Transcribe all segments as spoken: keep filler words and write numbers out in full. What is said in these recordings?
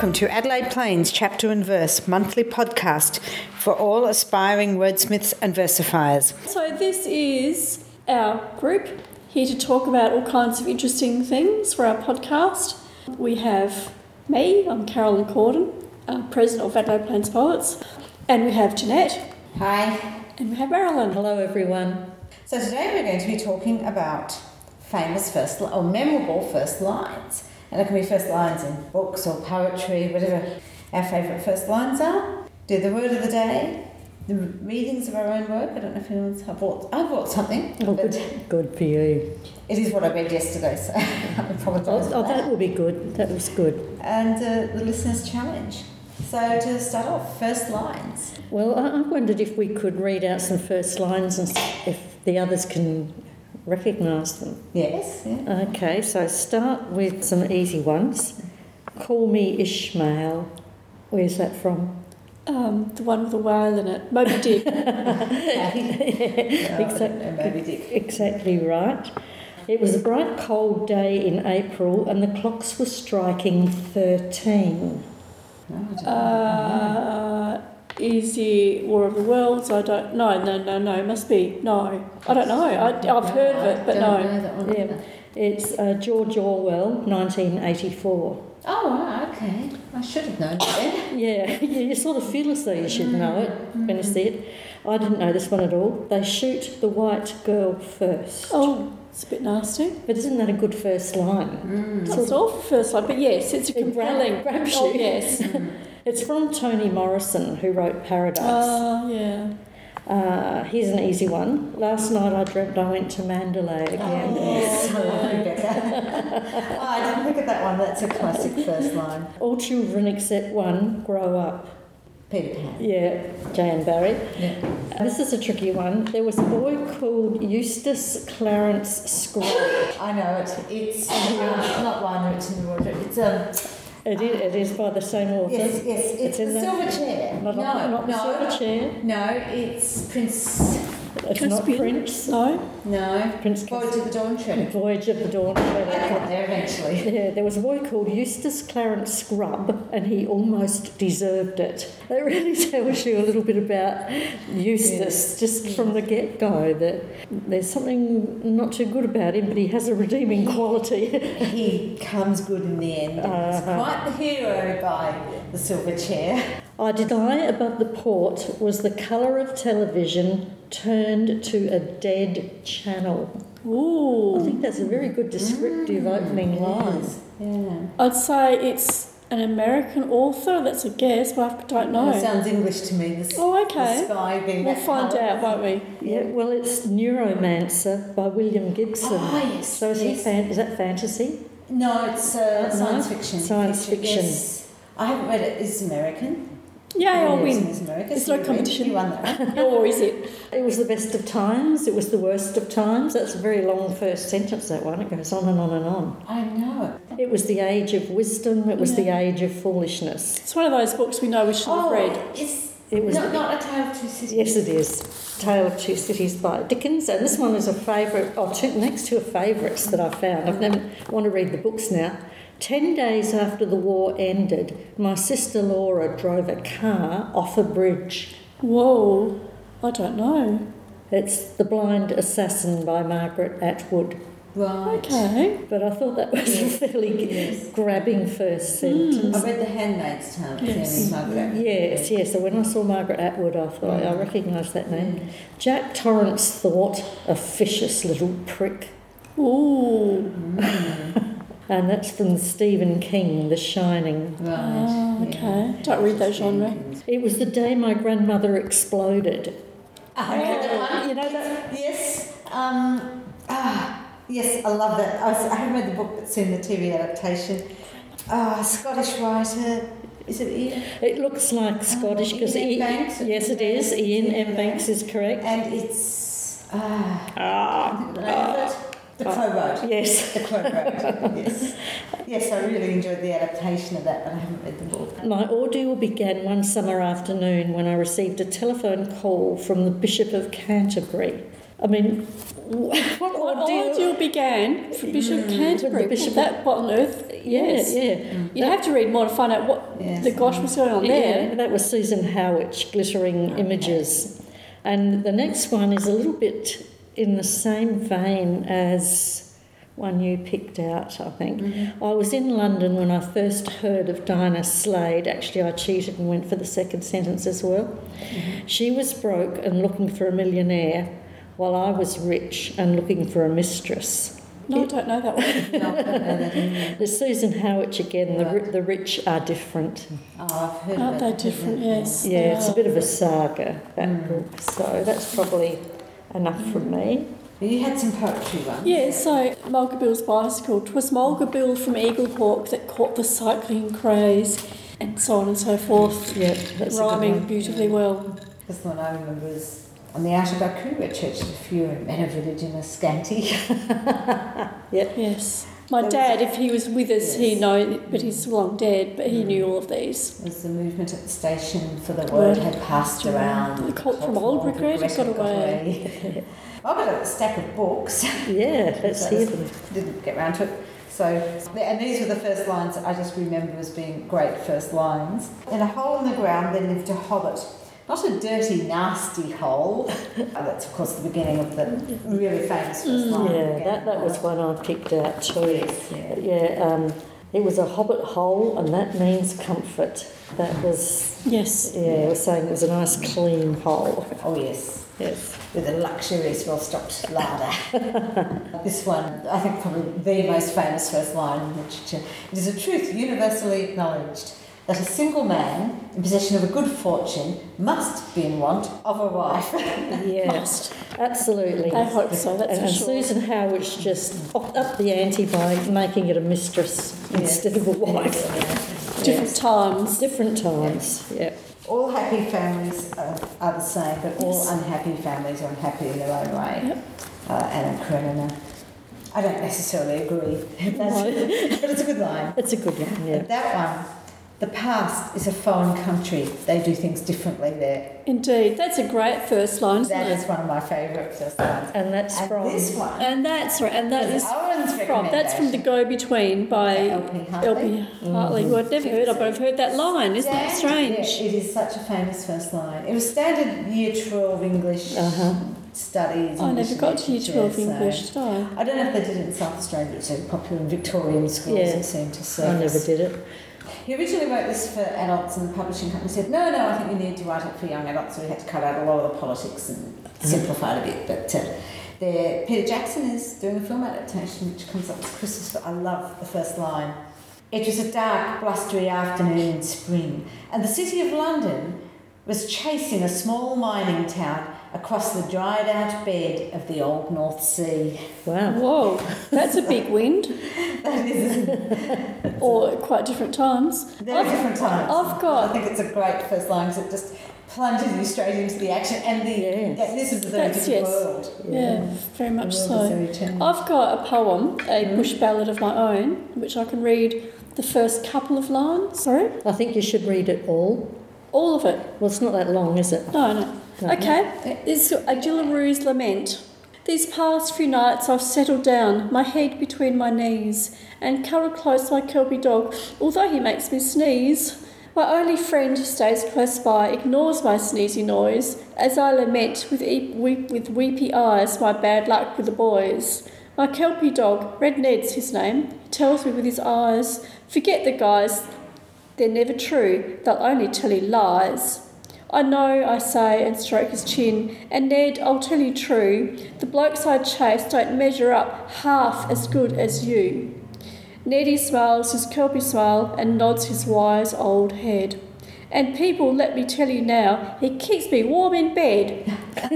Welcome to Adelaide Plains Chapter and Verse monthly podcast for all aspiring wordsmiths and versifiers. So this is our group here to talk about all kinds of interesting things for our podcast. We have me, I'm Carolyn Corden, uh, President of Adelaide Plains Poets, and we have Jeanette. Hi. And we have Marilyn. Hello everyone. So today we're going to be talking about famous first li- or memorable first lines. And it can be first lines in books or poetry, whatever our favourite first lines are. Do the word of the day, the readings of our own work. I don't know if anyone's... I bought, I bought something. Oh, good, good for you. It is what I read yesterday, so I apologise. Oh, oh that will be good. That was good. And uh, the listener's challenge. So to start off, first lines. Well, I, I wondered if we could read out some first lines and if the others can recognise them. Yes. Yeah. Okay, so start with some easy ones. Call me Ishmael. Where's that from? Um, the one with the whale in it, Moby Dick. yeah, exactly, Moby Dick. Exactly right. It was a bright cold day in April and the clocks were striking thirteen. Oh, Uh, is it War of the Worlds? I don't know. No, no, no. It must be. No. I don't know. I, I've heard of it, but don't no. know that one Yeah, either. it's uh, George Orwell, nineteen eighty-four. Oh, right, okay. I should have known that then. Yeah, yeah, you sort of feel as though you should know it when you see it. I didn't know this one at all. They shoot the white girl first. Oh, it's a bit nasty. But isn't that a good first line? Mm. It's awful first line, but yes, it's a It grab- compelling. grabs Oh, you. yes. It's from Toni Morrison, who wrote Paradise. Oh, yeah. Uh, here's an easy one. Last night I dreamt I went to Mandalay again. Yes, I like Rebecca. Oh, I didn't think of that one. That's a classic first line. All children except one grow up. Peter Pan. Yeah, Jan Barry. Yeah. Uh, this is a tricky one. There was a boy called Eustace Clarence Scrub. I know it. It's uh, not Lionel Richie in the Wardrobe. It's um. It is, it is by the same author. Yes, yes. It's, It's the in that- Silver Chair. Not, no, not the no, Silver Chair. no. It's Prince. It's not Caspian? Prince. No. No. Prince Voyage of the Dawn Treader. Voyage of the Dawn I Treader. got there eventually. Yeah, there was a boy called Eustace Clarence Scrub, and he almost deserved it. That really tells you a little bit about Eustace, Yes. just from the get-go, that there's something not too good about him, but he has a redeeming quality. He comes good in the end. Uh-huh. He's quite the hero by the Silver Chair. I did lie above the port was the colour of television turned to a dead channel. Ooh. I think that's a very good descriptive opening line. Yeah. I'd say it's an American author. That's a guess, but I don't know. It sounds English to me. The, Oh, okay. The sky being We'll that find colour. out, won't we? Yeah, well, it's Neuromancer by William Gibson. Oh, yes, So is, he yes. fan- is that fantasy? No, it's uh, No? science fiction. Science fiction. Yes. I haven't read it. It's American. Yay, I'll Yes, win. It's American. It's So no you competition. win. You won that one. Or is it? It was the best of times, it was the worst of times. That's a very long first sentence, that one. It goes on and on and on. I know. It was the age of wisdom, it was the age of foolishness. It's one of those books we know we should have Oh, read. it's It was not, not A Tale of Two Cities. Yes, it is. Tale of Two Cities by Dickens, and this one is a favourite, or two, next to a favourites that I found. I've never want to read the books now. Ten days after the war ended, my sister Laura drove a car off a bridge. Whoa. I don't know. It's The Blind Assassin by Margaret Atwood. Right. Okay. But I thought that was a fairly Yes. grabbing first sentence. I read The Handmaid's Tale. Yes. Yes. Margaret. Yes, yes. So when I saw Margaret Atwood, I thought I recognised that name. Jack Torrance thought, a vicious little prick. Ooh. And that's from Stephen King, The Shining. Right. Oh, okay. Don't read that genre. It was the day my grandmother exploded. Ah, I read that one. You know that? Yes. Um, ah, yes, I love that. I, was, I haven't read the book, but seen the T V adaptation. Ah, Scottish writer. Is it Ian? It looks like Scottish because Ian M. Banks? yes, it is. Ian M. Banks is correct. And it's ah, Ah, I think the name of it. The Crow Road. yes. The Crow Road. Yes. Yes, I really enjoyed the adaptation of that, but I haven't read the book. My ordeal began one summer afternoon when I received a telephone call from the Bishop of Canterbury. I mean, what What ordeal? ordeal began for Bishop of Canterbury? the Bishop- that, what on earth? Yeah, Yes. yeah. You have to read more to find out what Yes. the gosh was going on there. Yeah, that was Susan Howitch, Glittering Images. And the next one is a little bit in the same vein as one you picked out, I think. Mm-hmm. I was in London when I first heard of Dinah Slade. Actually, I cheated and went for the second sentence as well. Mm-hmm. She was broke and looking for a millionaire, while I was rich and looking for a mistress. No, I don't know that one. No, I don't know that either. The Susan Howitch again, the, ri- Right. the rich are different. Oh, I've heard Aren't of they it. different? Yes. Yeah, they it's a are. bit of a saga, that Mm. book. So that's probably enough from me. But you had some poetry ones. Yeah, so Mulga Bill's bicycle. 'Twas Mulga Bill from Eaglehawk that caught the cycling craze, and so on and so forth, Yeah, that's a rhyming good one. beautifully well. This one I remember is on the outer Baku, where church had a few men of religion are scanty. Yes. My There was- dad, if he was with us, he'd Yes. know, but he's long dead, but he knew all of these. There was the movement at the station for the word had passed around. The cult from Old Regret had got away. I've got a stack of books. Yeah, let's hear them. Didn't get round to it. So, and these were the first lines that I just remember as being great first lines. In a hole in the ground there lived a hobbit. Not a dirty, nasty hole. That's, of course, the beginning of the really famous first line. Yeah, again. that, that was one I picked out too. Yes, yeah. Yeah, um, it was a hobbit hole, and that means comfort. That was, Yes. yeah, it was saying it was a nice clean hole. Oh, yes. Yes. With a luxurious, well-stocked larder. This one, I think, probably the most famous first line in literature. It is a truth universally acknowledged that a single man in possession of a good fortune must be in want of a wife. Yeah, Must. absolutely. I hope so, that's and for and sure. Susan Howitch just upped up the ante by making it a mistress instead of a wife. Different times. Different times, yeah. All happy families are, are the same, but all Yes. unhappy families are unhappy in their own way. Yep. Uh, Anna Karenina. I don't necessarily agree, That's- No. but it's a good line. It's a good one, yeah. That one, the past is a foreign country. They do things differently there. Indeed. That's a great first line, isn't That it? is one of my favourite first lines. And that's And from... this one, And that's right. And that is Owen's from, that's from The Go Between by L P Hartley. L P Hartley, who I'd never heard of, but I've heard that line. Isn't that strange? Yeah, it is such a famous first line. It was standard year twelve English Uh-huh. studies. I English never got to year literature, twelve so- English, did I? I don't know if they did it in South Australia, but it's so popular in Victorian schools, Yeah. it seemed to I surface. never did it. He originally wrote this for adults, and the publishing company said, no, no, I think you need to write it for young adults, so we had to cut out a lot of the politics and simplify it a bit. But uh, there, Peter Jackson is doing a film adaptation, which comes up this Christmas, but I love the first line. It was a dark, blustery afternoon in spring, and the city of London was chasing a small mining town across the dried-out bed of the old North Sea. Wow. Whoa, that's a big wind. That is Or quite different times. very I've- different times. I've I got, think it's a great first line because it just plunges you straight into the action, and the Yes. yeah, this is a very That's- different yes. world. yeah, very The much world so. is very changing. I've got a poem, a Mm. bush ballad of my own, which I can read the first couple of lines. Sorry? I think you should read it all. All of it. Well, it's not that long, is it? No, no. No. Okay. This is a Gillaroos lament. These past few nights I've settled down, my head between my knees, and cuddled close my Kelpie dog, although he makes me sneeze. My only friend who stays close by ignores my sneezy noise, as I lament with, e- weep- with weepy eyes my bad luck with the boys. My Kelpie dog, Red Ned's his name, he tells me with his eyes, forget the guys, they're never true, they'll only tell you lies. I know, I say, and stroke his chin, and Ned, I'll tell you true, the blokes I chase don't measure up half as good as you. Neddy smiles his Kelpie smile and nods his wise old head. And people, let me tell you now, he keeps me warm in bed.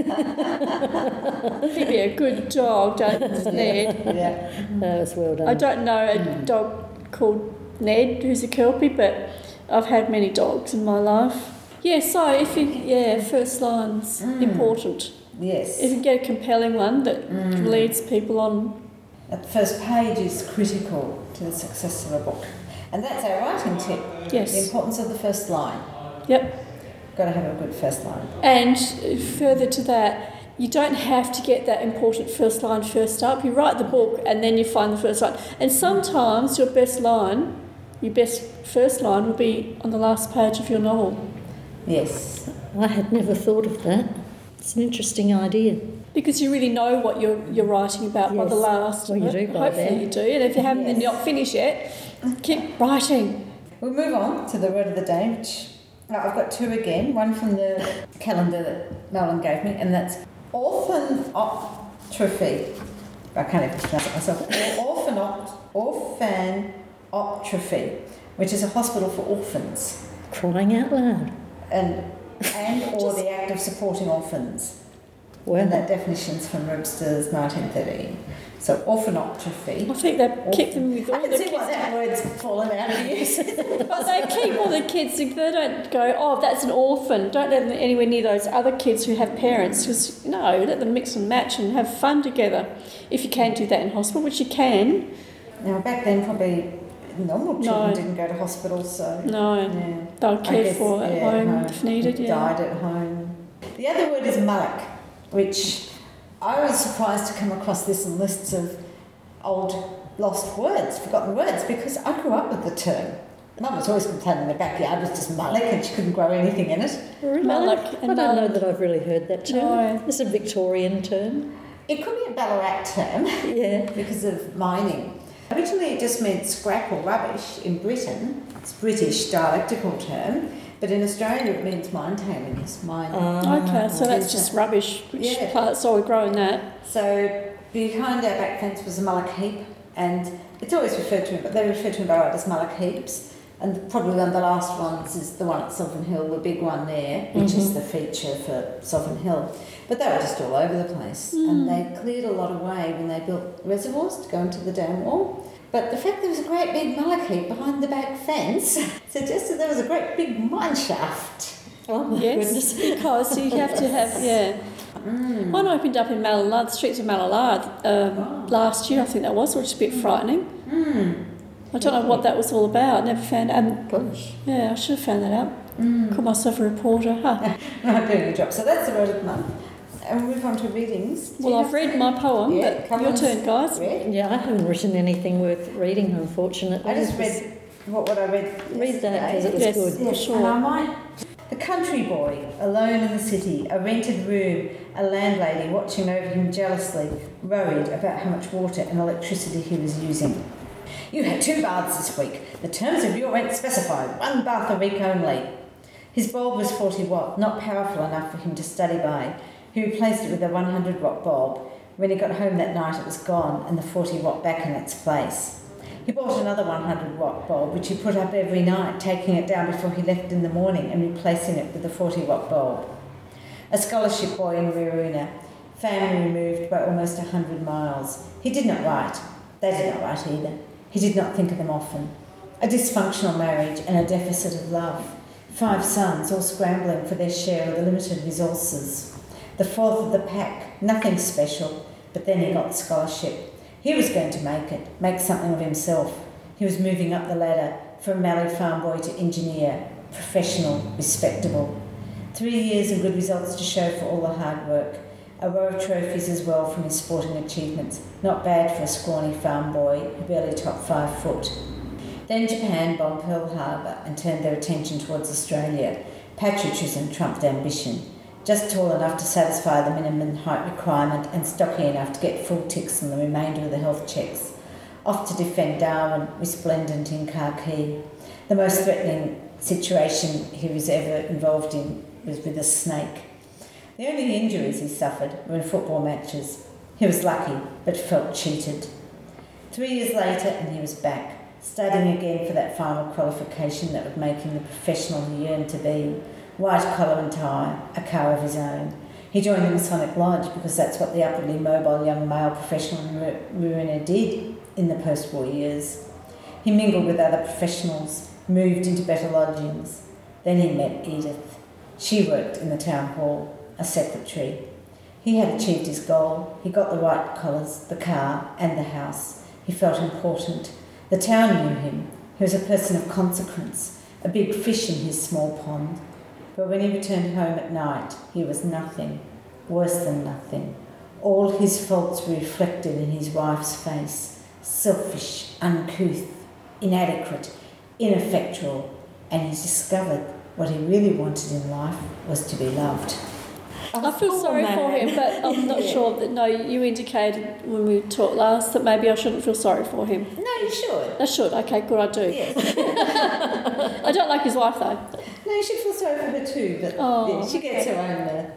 He'd be a good dog, don't you, Ned? Yeah. That was well done. I don't know a dog called Ned who's a Kelpie, but I've had many dogs in my life. Yeah, so if you, yeah, first line's Mm. important. Yes. If you get a compelling one that Mm. leads people on. That first page is critical to the success of a book, and that's our writing tip. The Yes. importance of the first line. Yep. Got to have a good first line. And further to that, you don't have to get that important first line first up. You write the book and then you find the first line. And sometimes your best line, your best first line will be on the last page of your novel. Yes. I had never thought of that. It's an interesting idea. Because you really know what you're you're writing about by Yes. the last. Well, you do by Hopefully then. you do. And if you haven't, then Yes. you're not finished yet. Keep writing. We'll move on to the word of the day, which oh, I've got two again. One from the calendar that Nolan gave me, and that's orphanoptrophy. I can't even pronounce it myself. Orphanop- orphanoptrophy, which is a hospital for orphans, Crying out loud. and and or the act of supporting orphans. Well, And that definition's from Webster's nineteen thirteen. So orphanoptrophy. I think they keep them with all I can the see kids. why that word's fallen out of use. But they keep all the kids, if they don't go, oh, that's an orphan, don't let them anywhere near those other kids who have parents. Just, no, let them mix and match and have fun together. If you can do that in hospital, which you can. Now, back then, probably normal children No. didn't go to hospital, so. No, Yeah. they were I cared guess, for at yeah, home if needed, yeah. Died at home. The other word is mullock, which I was surprised to come across this in lists of old lost words, forgotten words, because I grew up with the term. Mum was always complaining the backyard was just mullock and she couldn't grow anything in it. Mullock I and don't know mullock. that I've really heard that term. No. It's a Victorian term. It could be a Ballarat term Yeah. because of mining. Originally it just meant scrap or rubbish in Britain. It's a British dialectical term, but in Australia it means mine tailings, mine. Ah. Okay, so that's Is just that- rubbish, which Yeah. plants, so we're growing that. So behind our back fence was a mullock heap, and it's always referred to, but they refer to in Ballarat as mullock heaps. And probably one of the last ones is the one at Sovereign Hill, the big one there, which is the feature for Sovereign Hill. But they were just all over the place, and they cleared a lot away when they built reservoirs to go into the dam wall. But the fact there was a great big mullock heap behind the back fence suggested there was a great big mine shaft. Oh my Yes, goodness. because you have to have, yeah. Mm. One opened up in Mallalard, the streets of Mallalard, um, last year, I think that was, which is a bit frightening. Mm. I don't know what that was all about, never found um, Gosh. yeah, I should have found that out. Mm. Call myself a reporter, huh? Right, doing your job. So that's the word of the month. And we'll move on to readings. Do Well, you I've have read something? my poem, Yeah, but come your on. turn, guys. Read? Yeah, I haven't written anything worth reading, unfortunately. I just read what, what I read. Read that because it was Yes. good. For Yes, sure. and I might. The country boy, alone in the city, a rented room, a landlady watching over him jealously, worried about how much water and electricity he was using. You had two baths this week. The terms of your rent specify one bath a week only. His bulb was forty watt, not powerful enough for him to study by. He replaced it with a one hundred watt bulb. When he got home that night, it was gone and the forty watt back in its place. He bought another one hundred watt bulb, which he put up every night, taking it down before he left in the morning and replacing it with a forty watt bulb. A scholarship boy in Riverina, family removed by almost a hundred miles. He did not write. They did not write either. He did not think of them often. A dysfunctional marriage and a deficit of love. Five sons, all scrambling for their share of the limited resources. The fourth of the pack, nothing special, but then he got the scholarship. He was going to make it, make something of himself. He was moving up the ladder from Mallee farm boy to engineer, professional, respectable. Three years of good results to show for all the hard work. A row of trophies as well from his sporting achievements. Not bad for a scrawny farm boy who barely topped five foot. Then Japan bombed Pearl Harbor and turned their attention towards Australia. Patriotism trumped ambition. Just tall enough to satisfy the minimum height requirement and stocky enough to get full ticks on the remainder of the health checks. Off to defend Darwin, resplendent in khaki. The most threatening situation he was ever involved in was with a snake. The only injuries he suffered were in football matches. He was lucky, but felt cheated. Three years later, and he was back, studying again for that final qualification that would make him the professional he yearned to be. White collar and tie, a car of his own. He joined the Masonic Lodge because that's what the upwardly mobile young male professional in Riverina did in the post-war years. He mingled with other professionals, moved into better lodgings. Then he met Edith. She worked in the town hall, a secretary. He had achieved his goal. He got the white collars, the car, and the house. He felt important. The town knew him. He was a person of consequence, a big fish in his small pond. But when he returned home at night, he was nothing. worse than nothing. All his faults were reflected in his wife's face, selfish, uncouth, inadequate, ineffectual, and he discovered what he really wanted in life was to be loved. I feel Oh, sorry man. for him, but I'm not Yeah. sure that. No, you indicated when we talked last that maybe I shouldn't feel sorry for him. No, you should. I should. Okay, good. I do. Yes. I don't like his wife though. No, you should feel sorry for her too, but Oh, yeah, she gets her own. Uh,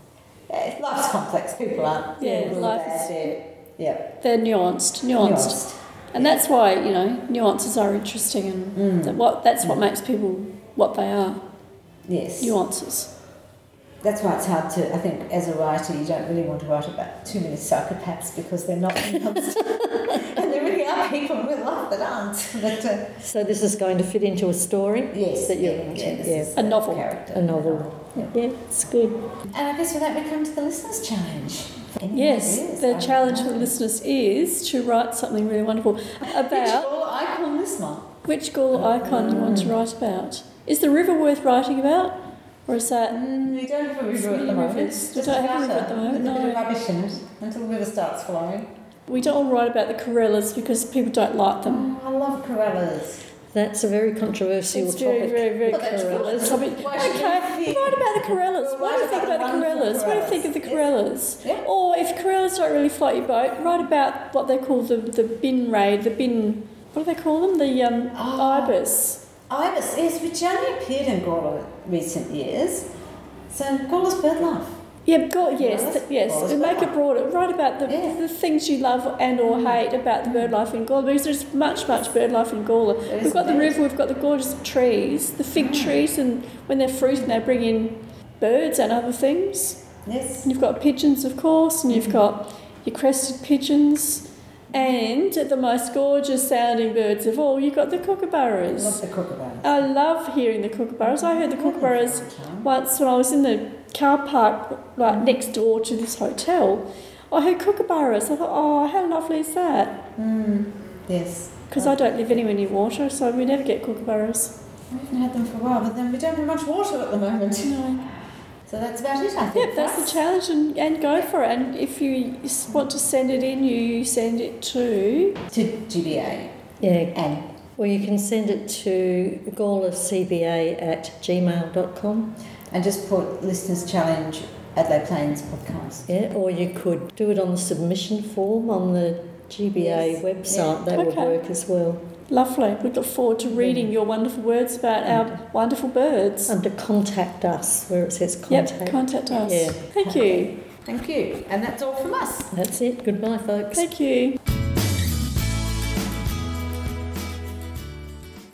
uh, life's complex. People aren't. Yeah, good or life bad, is- yeah. Yeah. They're nuanced, nuanced, and that's why you know nuances are interesting, and Mm. that what that's what makes people what they are. Yes. Nuances. That's why it's hard to, I think, as a writer, you don't really want to write about too many psychopaths because they're not nuanced. And there really are people in real life that aren't. But, uh, So this is going to fit into a story? yes. That you're yeah, writing, yeah, this yeah. is A novel. Character. A novel. Yeah. Yeah, it's good. And I guess with that we come to the listeners' challenge. Any Yes, ideas? the I challenge don't for know. listeners is to write something really wonderful Which about ball icon this one? which Gawler icon you want to write about. Is the river worth writing about, or is that? Mm, we don't have a river at the Many moment. rivers. We Just don't a have a river at the gutter moment, with a bit of no. rubbish in it until the river starts flowing. We don't want to write about the Corellas because people don't like them. Oh, I love Corellas. That's a very controversial It's topic. very, very, very Well, that's Corellas. good. I mean, Why should okay, we feel- write about the Corellas. Well, What do you write think about about the the wonderful Corellas? What do you think of the Yes. Corellas? Yeah. Or if Corellas don't really float your boat, write about what they call the, the bin raid, the bin, what do they call them? The um, Oh. ibis. Ibis, yes, which only appeared in Gawler recent years. So Gawler's bird life. Yeah, God, yes, Corellas? th- yes. Corellas And make bird it broader. Write about the, Yeah. the things you love and or hate about the bird life in Gawler, because there's much, much bird life in Gawler. There is We've got the indeed. river, we've got the gorgeous trees, the fig trees, and when they're fruiting, they bring in birds and other things. Yes. And you've got pigeons, of course, and you've got your crested pigeons, and the most gorgeous sounding birds of all, you've got the I love kookaburras. the kookaburra. I love hearing the kookaburras. I heard the kookaburras once when I was in the car park, like next door to this hotel. I heard kookaburras. I thought, oh, how lovely is that? Mm, yes. Because I don't live anywhere near water, so we never get kookaburras. We haven't had them for a while, but then we don't have much water at the moment. No. So that's about it, I think. Yep, that's the challenge, and, and go for it. And if you s- want to send it in, you send it to. To G B A. Yeah, And well, you can send it to gawlercba at gmail dot com. and just put listeners' challenge Adelaide Plains podcast. Yeah, or you could do it on the submission form on the G B A Yes, website. yeah. That would Okay. work as well. Lovely. We look forward to reading your wonderful words about our wonderful birds. Under contact us, where it says contact. Yep, contact us. Yeah. Thank you. Thank you. And that's all from us. That's it. Goodbye, folks. Thank you.